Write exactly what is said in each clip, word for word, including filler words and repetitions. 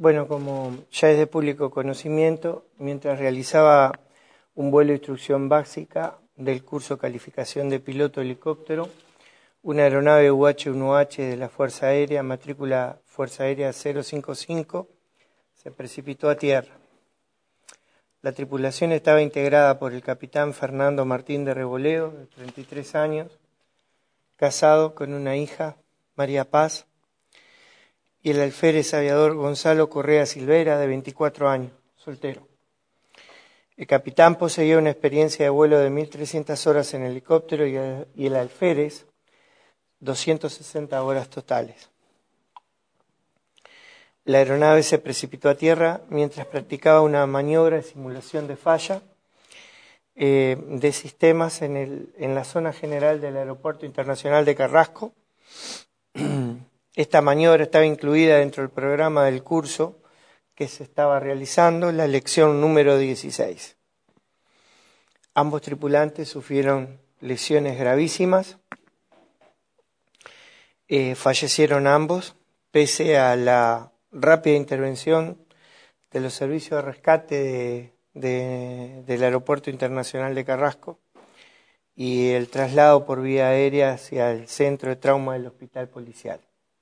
Bueno, como ya es de público conocimiento, mientras realizaba un vuelo de instrucción básica del curso Calificación de Piloto Helicóptero, una aeronave U H uno H de la Fuerza Aérea, matrícula Fuerza Aérea cero cinco cinco, se precipitó a tierra. La tripulación estaba integrada por el capitán Fernando Martín de Reboleo, de treinta y tres años, casado con una hija, María Paz, y el alférez aviador Gonzalo Correa Silvera, de veinticuatro años, soltero. El capitán poseía una experiencia de vuelo de mil trescientas horas en helicóptero y el, y el alférez doscientas sesenta horas totales. La aeronave se precipitó a tierra mientras practicaba una maniobra de simulación de falla eh, de sistemas en, el, en la zona general del Aeropuerto Internacional de Carrasco. Esta maniobra estaba incluida dentro del programa del curso que se estaba realizando, la lección número dieciséis. Ambos tripulantes sufrieron lesiones gravísimas, eh, fallecieron ambos, pese a la rápida intervención de los servicios de rescate de, de, del Aeropuerto Internacional de Carrasco y el traslado por vía aérea hacia el centro de trauma del hospital policial.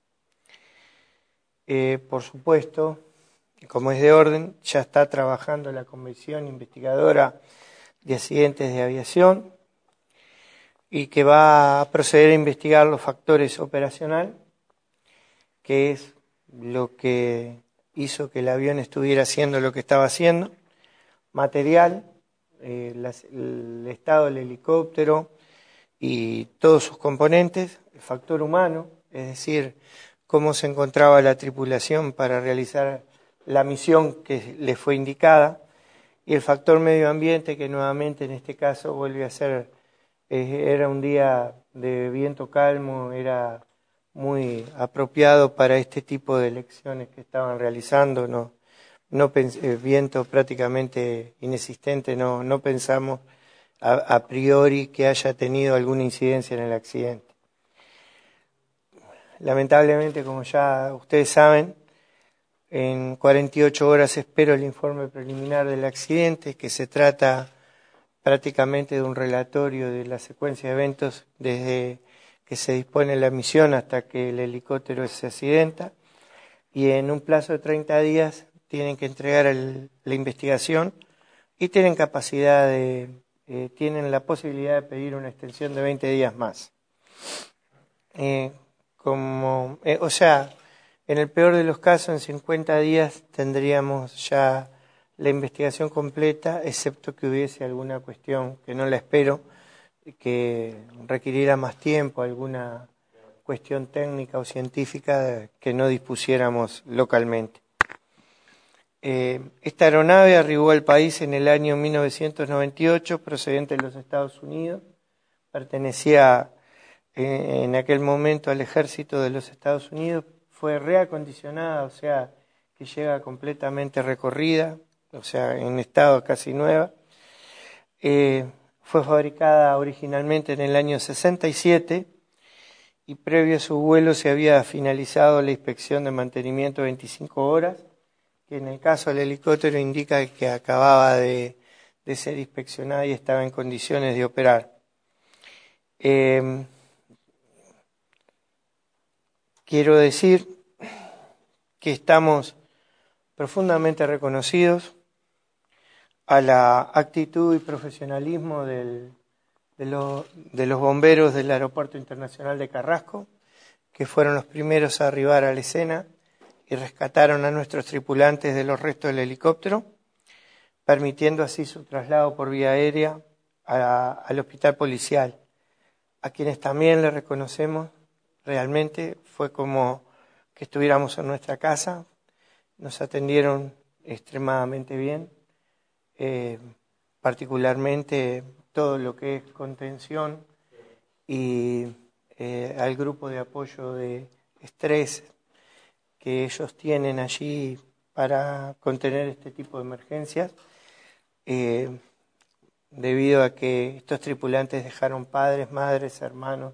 Eh, por supuesto, como es de orden, ya está trabajando la Comisión Investigadora de Accidentes de Aviación y que va a proceder a investigar los factores operacionales, que es lo que hizo que el avión estuviera haciendo lo que estaba haciendo, material, eh, las, el estado del helicóptero y todos sus componentes, el factor humano, es decir, cómo se encontraba la tripulación para realizar la misión que le fue indicada, y el factor medio ambiente, que nuevamente en este caso vuelve a ser, eh, era un día de viento calmo, era muy apropiado para este tipo de lecciones que estaban realizando, no, no eh, viento prácticamente inexistente, no, no pensamos a, a priori que haya tenido alguna incidencia en el accidente. Lamentablemente, como ya ustedes saben, en cuarenta y ocho horas espero el informe preliminar del accidente, que se trata prácticamente de un relatorio de la secuencia de eventos desde que se dispone la misión hasta que el helicóptero se accidenta, y en un plazo de treinta días tienen que entregar el, la investigación y tienen capacidad de, eh, tienen la posibilidad de pedir una extensión de veinte días más. Eh, como, eh, o sea, en el peor de los casos, en cincuenta días tendríamos ya la investigación completa, excepto que hubiese alguna cuestión, que no la espero, que requiriera más tiempo, alguna cuestión técnica o científica que no dispusiéramos localmente. Eh, esta aeronave arribó al país en el año mil novecientos noventa y ocho, procedente de los Estados Unidos, pertenecía eh, en aquel momento al ejército de los Estados Unidos, fue reacondicionada, o sea, que llega completamente recorrida, o sea, en estado casi nueva. Eh, fue fabricada originalmente en el año sesenta y siete y previo a su vuelo se había finalizado la inspección de mantenimiento de veinticinco horas, que en el caso del helicóptero indica que acababa de, de ser inspeccionada y estaba en condiciones de operar. Eh, quiero decir que estamos profundamente reconocidos a la actitud y profesionalismo del, de, lo, de los bomberos del Aeropuerto Internacional de Carrasco, que fueron los primeros a arribar a la escena y rescataron a nuestros tripulantes de los restos del helicóptero, permitiendo así su traslado por vía aérea a, al hospital policial, a quienes también le reconocemos. Realmente fue como que estuviéramos en nuestra casa, nos atendieron extremadamente bien, eh, particularmente todo lo que es contención y eh, al grupo de apoyo de estrés que ellos tienen allí para contener este tipo de emergencias, eh, debido a que estos tripulantes dejaron padres, madres, hermanos,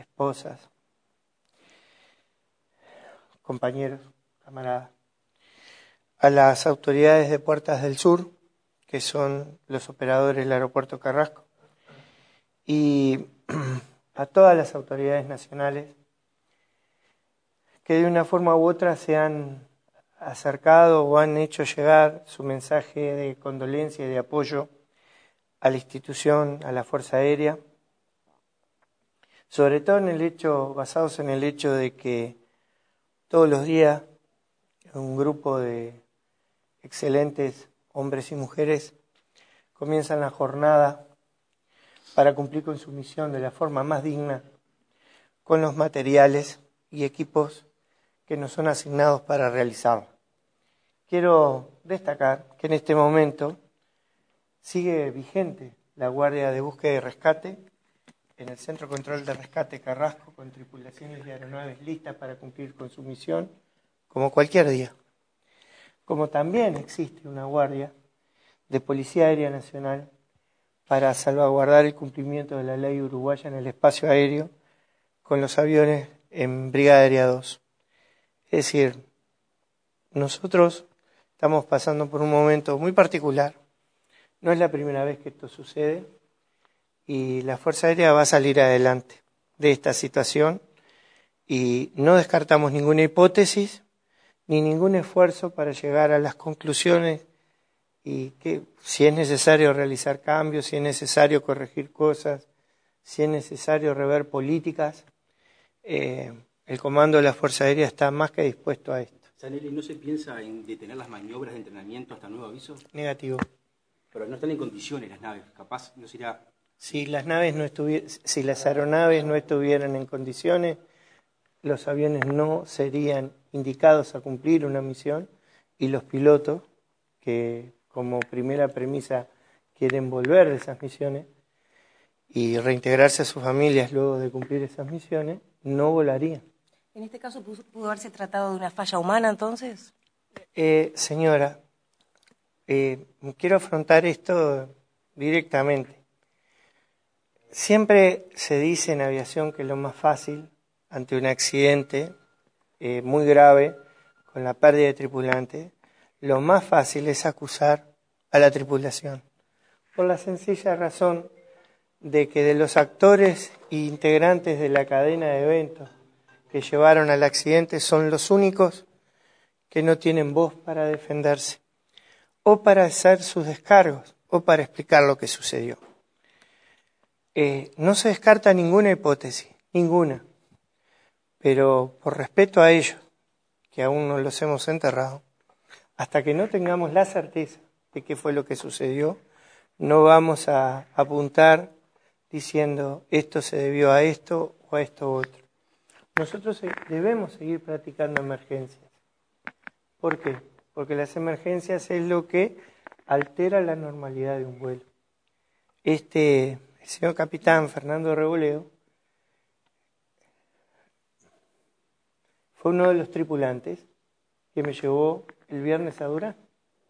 esposas, compañeros, camaradas. a las autoridades de Puertas del Sur, que son los operadores del aeropuerto Carrasco, y a todas las autoridades nacionales que de una forma u otra se han acercado o han hecho llegar su mensaje de condolencia y de apoyo a la institución, a la Fuerza Aérea, sobre todo en el hecho, basados en el hecho de que todos los días un grupo de excelentes hombres y mujeres comienzan la jornada para cumplir con su misión de la forma más digna, con los materiales y equipos que nos son asignados para realizarlo. Quiero destacar que en este momento sigue vigente la Guardia de Búsqueda y Rescate en el Centro Control de Rescate Carrasco, con tripulaciones de aeronaves listas para cumplir con su misión, como cualquier día. Como también existe una guardia de Policía Aérea Nacional para salvaguardar el cumplimiento de la ley uruguaya en el espacio aéreo con los aviones en Brigada Aérea dos. Es decir, nosotros estamos pasando por un momento muy particular. No es la primera vez que esto sucede y la Fuerza Aérea va a salir adelante de esta situación y no descartamos ninguna hipótesis ni ningún esfuerzo para llegar a las conclusiones y que si es necesario realizar cambios, si es necesario corregir cosas, si es necesario rever políticas, eh, el comando de la Fuerza Aérea está más que dispuesto a esto. Zanelli, ¿no se piensa en detener las maniobras de entrenamiento hasta nuevo aviso? Negativo. Pero no están en condiciones las naves, capaz no será... Si las naves no estuvi- si las aeronaves no estuvieran en condiciones, los aviones no serían indicados a cumplir una misión y los pilotos, que como primera premisa quieren volver de esas misiones y reintegrarse a sus familias luego de cumplir esas misiones, no volarían. ¿En este caso pudo haberse tratado de una falla humana entonces? Eh, señora, eh, quiero afrontar esto directamente. Siempre se dice en aviación que lo más fácil ante un accidente eh, muy grave con la pérdida de tripulante, lo más fácil es acusar a la tripulación, por la sencilla razón de que de los actores e integrantes de la cadena de eventos que llevaron al accidente son los únicos que no tienen voz para defenderse, o para hacer sus descargos, o para explicar lo que sucedió. Eh, no se descarta ninguna hipótesis, ninguna, pero por respeto a ellos, que aún no los hemos enterrado, hasta que no tengamos la certeza de qué fue lo que sucedió, no vamos a apuntar diciendo esto se debió a esto o a esto u otro. Nosotros debemos seguir practicando emergencias. ¿Por qué? Porque las emergencias es lo que altera la normalidad de un vuelo. Este, el señor capitán Fernando Reboleo fue uno de los tripulantes que me llevó el viernes a Durazno.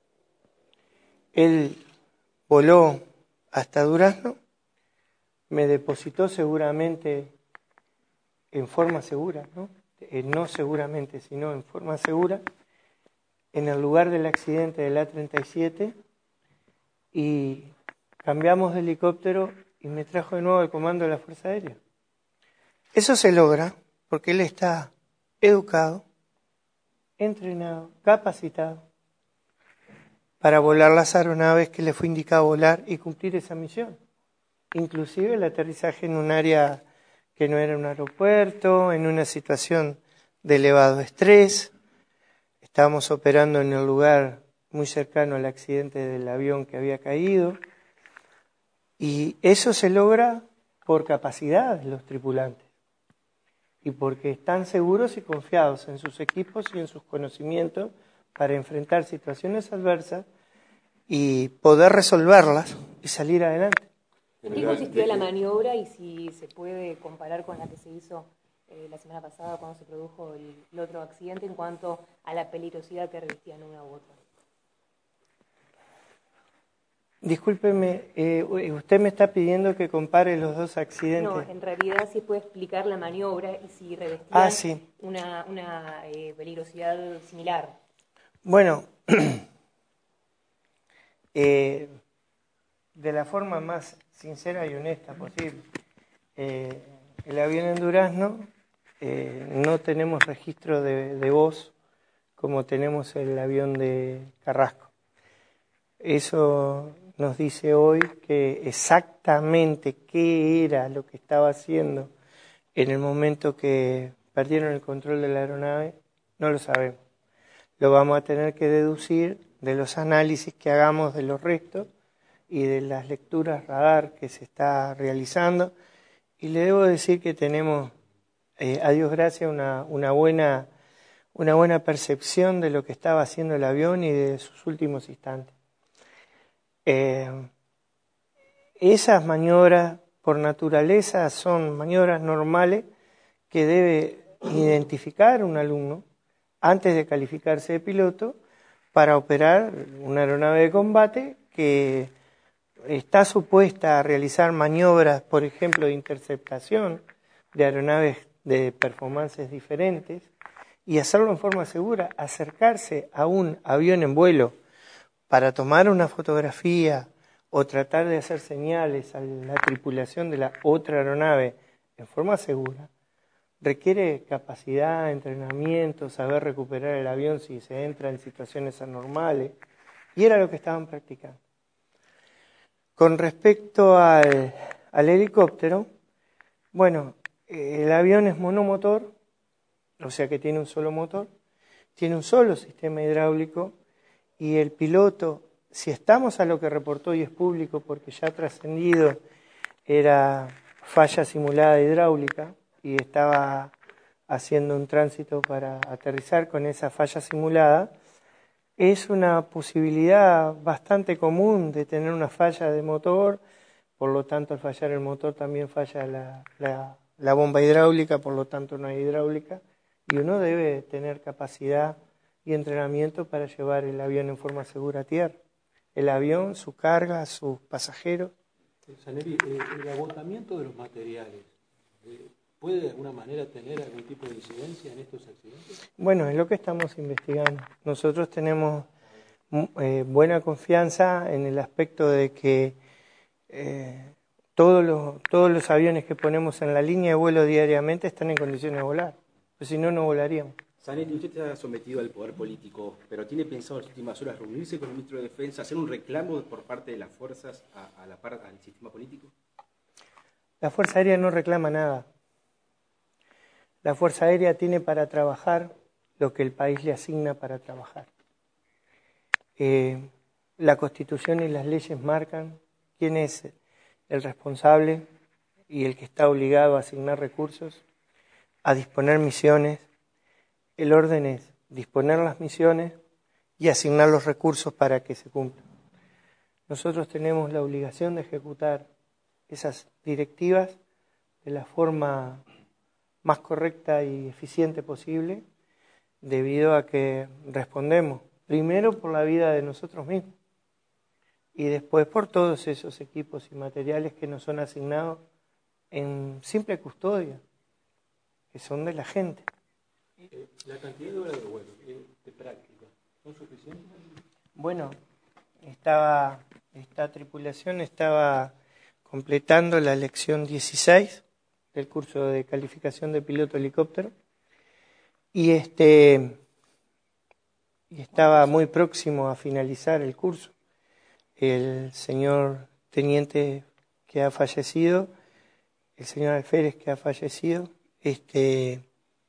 Él voló hasta Durazno, me depositó seguramente en forma segura, ¿no? Eh, no seguramente, sino en forma segura, en el lugar del accidente del A treinta y siete y cambiamos de helicóptero y me trajo de nuevo al comando de la Fuerza Aérea. Eso se logra porque él está educado, entrenado, capacitado para volar las aeronaves que le fue indicado volar y cumplir esa misión. Inclusive el aterrizaje en un área que no era un aeropuerto, en una situación de elevado estrés. Estábamos operando en el lugar muy cercano al accidente del avión que había caído. Y eso se logra por capacidad de los tripulantes y porque están seguros y confiados en sus equipos y en sus conocimientos para enfrentar situaciones adversas y poder resolverlas y salir adelante. ¿En qué consistió la maniobra y si se puede comparar con la que se hizo eh, la semana pasada cuando se produjo el, el otro accidente en cuanto a la peligrosidad que revestían una u otra? Discúlpeme, eh, usted me está pidiendo que compare los dos accidentes. No, en realidad sí puede explicar la maniobra y si revestían ah, sí. una, una eh, peligrosidad similar. Bueno, eh, de la forma más sincera y honesta posible. Eh, el avión en Durazno, eh, no tenemos registro de, de voz como tenemos el avión de Carrasco. Eso nos dice hoy que exactamente qué era lo que estaba haciendo en el momento que perdieron el control de la aeronave, no lo sabemos. Lo vamos a tener que deducir de los análisis que hagamos de los restos y de las lecturas radar que se está realizando. Y le debo decir que tenemos, eh, a Dios gracias, una, una, buena, una buena percepción de lo que estaba haciendo el avión y de sus últimos instantes. Eh, esas maniobras, por naturaleza, son maniobras normales que debe identificar un alumno antes de calificarse de piloto para operar una aeronave de combate que está supuesta a realizar maniobras, por ejemplo, de interceptación de aeronaves de performances diferentes y hacerlo en forma segura, acercarse a un avión en vuelo para tomar una fotografía o tratar de hacer señales a la tripulación de la otra aeronave en forma segura, requiere capacidad, entrenamiento, saber recuperar el avión si se entra en situaciones anormales, y era lo que estaban practicando. Con respecto al, al helicóptero, bueno, el avión es monomotor, o sea que tiene un solo motor, tiene un solo sistema hidráulico, y el piloto, si estamos a lo que reportó y es público porque ya ha trascendido, era falla simulada hidráulica y estaba haciendo un tránsito para aterrizar con esa falla simulada, es una posibilidad bastante común de tener una falla de motor, por lo tanto al fallar el motor también falla la, la, la bomba hidráulica, por lo tanto no hay hidráulica, y uno debe tener capacidad y entrenamiento para llevar el avión en forma segura a tierra. El avión, su carga, sus pasajeros. Zanelli, eh, el agotamiento de los materiales, eh, ¿puede de alguna manera tener algún tipo de incidencia en estos accidentes? Bueno, es lo que estamos investigando. Nosotros tenemos eh, buena confianza en el aspecto de que eh, todos, los, todos los aviones que ponemos en la línea de vuelo diariamente están en condiciones de volar, pues si no, no volaríamos. Zanelli, usted está sometido al poder político, pero ¿tiene pensado en las últimas horas reunirse con el ministro de Defensa, hacer un reclamo por parte de las fuerzas a, a la par, al sistema político? La Fuerza Aérea no reclama nada. La Fuerza Aérea tiene para trabajar lo que el país le asigna para trabajar. Eh, la Constitución y las leyes marcan quién es el responsable y el que está obligado a asignar recursos, a disponer misiones. El orden es disponer las misiones y asignar los recursos para que se cumplan. Nosotros tenemos la obligación de ejecutar esas directivas de la forma más correcta y eficiente posible, debido a que respondemos primero por la vida de nosotros mismos y después por todos esos equipos y materiales que nos son asignados en simple custodia, que son de la gente. ¿La cantidad de horas de vuelo, de práctica, son suficientes? Bueno, estaba, esta tripulación estaba completando la lección dieciséis del curso de calificación de piloto helicóptero y este y estaba muy próximo a finalizar el curso. El señor teniente que ha fallecido, el señor alférez que ha fallecido, este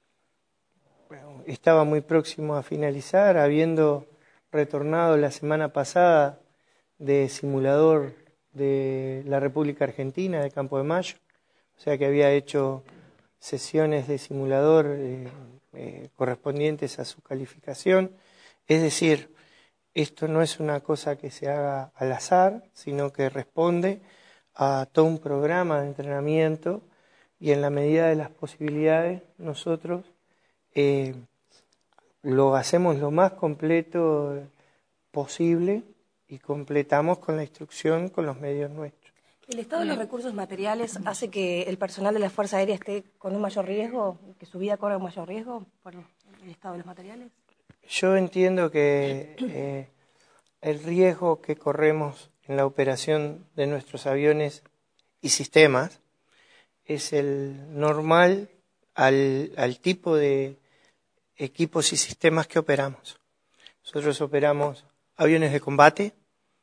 bueno, estaba muy próximo a finalizar, habiendo retornado la semana pasada de simulador de la República Argentina, de Campo de Mayo, o sea que había hecho sesiones de simulador eh, eh, correspondientes a su calificación. Es decir, esto no es una cosa que se haga al azar, sino que responde a todo un programa de entrenamiento y en la medida de las posibilidades nosotros eh, lo hacemos lo más completo posible y completamos con la instrucción con los medios nuestros. ¿El estado de los recursos materiales hace que el personal de la Fuerza Aérea esté con un mayor riesgo, que su vida corra un mayor riesgo por el estado de los materiales? yo entiendo que eh, el riesgo que corremos en la operación de nuestros aviones y sistemas es el normal al, al tipo de equipos y sistemas que operamos. Nosotros operamos aviones de combate,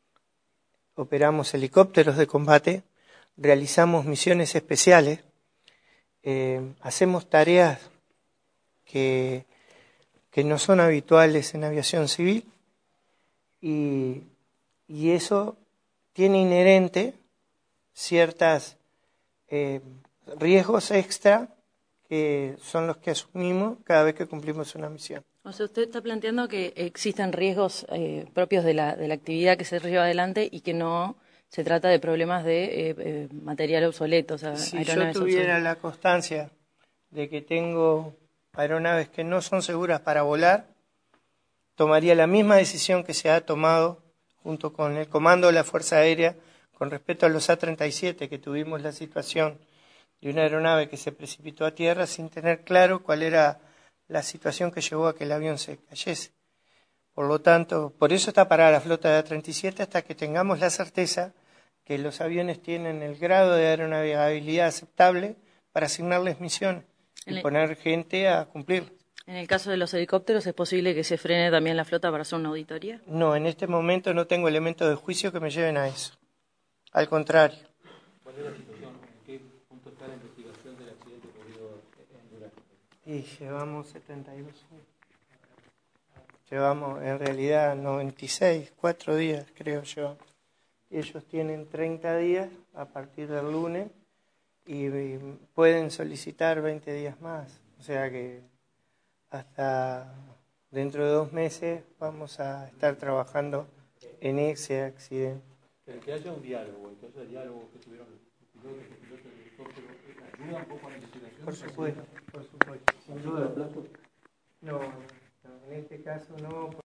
operamos helicópteros de combate, realizamos misiones especiales, eh, hacemos tareas que, que no son habituales en aviación civil y, y eso tiene inherente ciertos eh, riesgos extra que son los que asumimos cada vez que cumplimos una misión. O sea, usted está planteando que existen riesgos eh, propios de la, de la actividad que se lleva adelante y que no se trata de problemas de eh, eh, material obsoleto. O sea, si yo tuviera obsoletas. La constancia de que tengo aeronaves que no son seguras para volar, tomaría la misma decisión que se ha tomado junto con el Comando de la Fuerza Aérea con respecto a los A treinta y siete, que tuvimos la situación de una aeronave que se precipitó a tierra sin tener claro cuál era la situación que llevó a que el avión se cayese. Por lo tanto, por eso está parada la flota de A treinta y siete hasta que tengamos la certeza que los aviones tienen el grado de aeronavegabilidad aceptable para asignarles misiones y poner gente a cumplir. En el caso de los helicópteros, ¿es posible que se frene también la flota para hacer una auditoría? No, en este momento no tengo elementos de juicio que me lleven a eso. Al contrario. ¿Cuál es la situación? ¿En qué punto está la investigación del accidente ocurrido en Durazno? Y llevamos setenta y dos años. Llevamos en realidad noventa y seis, cuatro días creo yo. Ellos tienen treinta días a partir del lunes y pueden solicitar veinte días más. O sea que hasta dentro de dos meses vamos a estar trabajando en ese accidente. Pero que haya un diálogo, entonces el diálogo que tuvieron los pilotos, los pilotos del helicóptero, ¿ayuda un poco a la investigación? Por supuesto, por supuesto. ¿Sin duda el plazo? No, no, en este caso no.